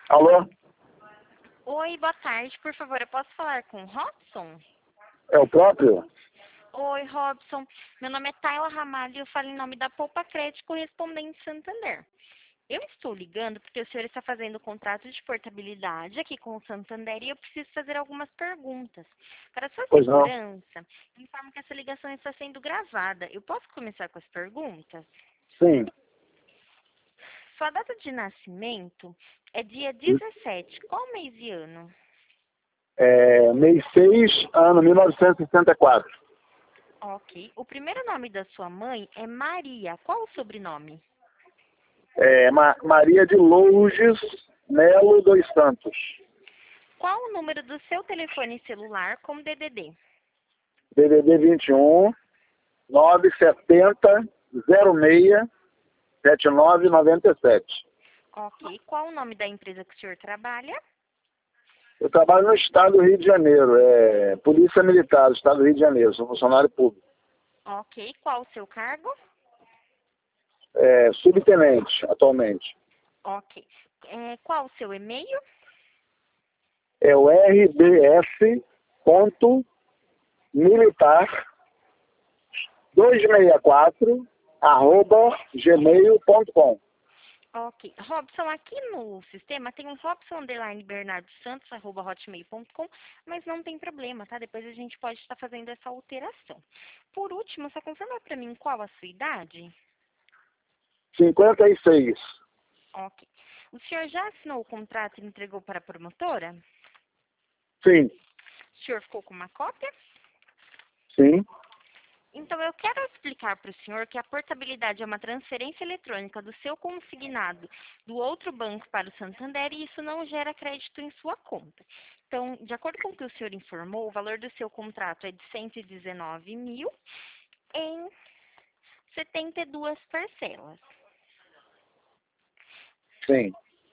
Alô? Oi, boa tarde. Por favor, eu posso falar com o Robson? É o próprio? Oi, Robson. Meu nome é Tayla Ramalho e eu falo em nome da Poupa Crédito Correspondente Santander. Eu estou ligando porque o senhor está fazendo contrato de portabilidade aqui com o Santander e eu preciso fazer algumas perguntas. Para sua Pois não. segurança, informo que essa ligação está sendo gravada. Eu posso começar com as perguntas? Sim. Sua data de nascimento é dia 17. Qual mês e ano? Mês 6, ano 1964. Ok. O primeiro nome da sua mãe é Maria. Qual o sobrenome? Maria de Lourdes Melo dos Santos. Qual o número do seu telefone celular com DDD? DDD 21 970 06 7997. Ok. Qual o nome da empresa que o senhor trabalha? Eu trabalho no estado do Rio de Janeiro, Polícia Militar do estado do Rio de Janeiro, sou funcionário público. Ok. Qual o seu cargo? Subtenente, atualmente. Ok. Qual o seu e-mail? É o rbs.militar264@gmail.com. Ok. Robson, aqui no sistema tem um Robson_Bernardo Santos@hotmail.com, mas não tem problema, tá? Depois a gente pode estar fazendo essa alteração. Por último, só confirma para mim qual a sua idade? 56. Ok. O senhor já assinou o contrato e entregou para a promotora? Sim, O senhor ficou com uma cópia? sim. Então, eu quero explicar para o senhor que a portabilidade é uma transferência eletrônica do seu consignado do outro banco para o Santander e isso não gera crédito em sua conta. Então, de acordo com o que o senhor informou, o valor do seu contrato é de 119 mil em 72 parcelas. Sim.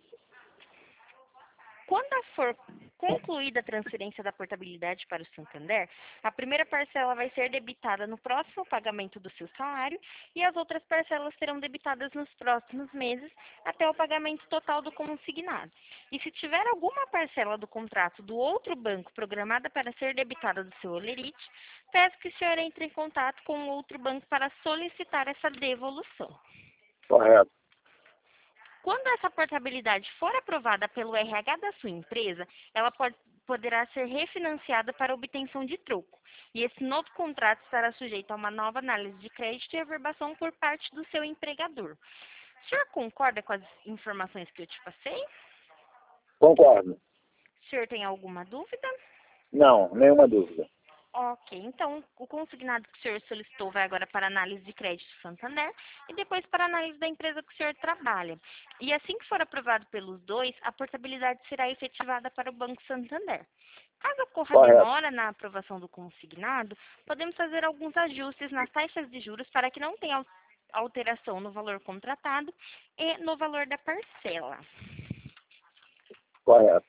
Quando for concluída a transferência da portabilidade para o Santander, a primeira parcela vai ser debitada no próximo pagamento do seu salário e as outras parcelas serão debitadas nos próximos meses até o pagamento total do consignado. E se tiver alguma parcela do contrato do outro banco programada para ser debitada do seu holerite, peço que o senhor entre em contato com o outro banco para solicitar essa devolução. Correto. Quando essa portabilidade for aprovada pelo RH da sua empresa, ela poderá ser refinanciada para obtenção de troco. E esse novo contrato estará sujeito a uma nova análise de crédito e averbação por parte do seu empregador. O senhor concorda com as informações que eu te passei? Concordo. O senhor tem alguma dúvida? Não, nenhuma dúvida. Ok, então o consignado que o senhor solicitou vai agora para análise de crédito Santander e depois para análise da empresa que o senhor trabalha. E assim que for aprovado pelos dois, a portabilidade será efetivada para o Banco Santander. Caso ocorra Correto. demora na aprovação do consignado, podemos fazer alguns ajustes nas taxas de juros para que não tenha alteração no valor contratado e no valor da parcela. Correto.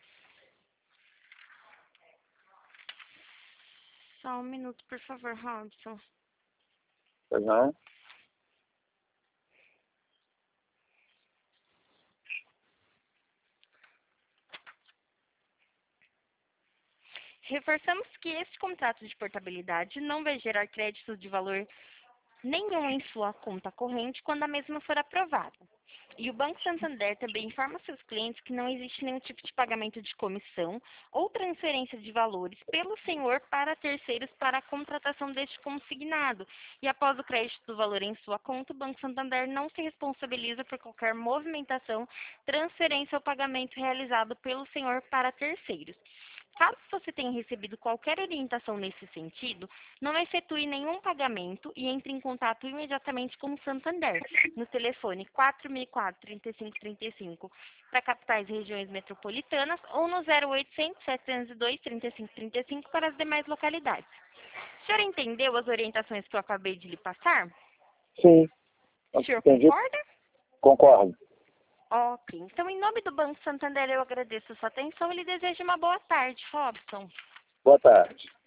Só um minuto, por favor, Robson. Pois não? Reforçamos que este contrato de portabilidade não vai gerar créditos de valor nenhum em sua conta corrente quando a mesma for aprovada. E o Banco Santander também informa seus clientes que não existe nenhum tipo de pagamento de comissão ou transferência de valores pelo senhor para terceiros para a contratação deste consignado. E após o crédito do valor em sua conta, o Banco Santander não se responsabiliza por qualquer movimentação, transferência ou pagamento realizado pelo senhor para terceiros. Caso você tenha recebido qualquer orientação nesse sentido, não efetue nenhum pagamento e entre em contato imediatamente com o Santander, no telefone 4004-3535 para capitais e regiões metropolitanas ou no 0800-702-3535 para as demais localidades. O senhor entendeu as orientações que eu acabei de lhe passar? Sim. O senhor Entendi. concorda? Concordo. Ok. Então, em nome do Banco Santander, eu agradeço a sua atenção e lhe desejo uma boa tarde, Robson. Boa tarde.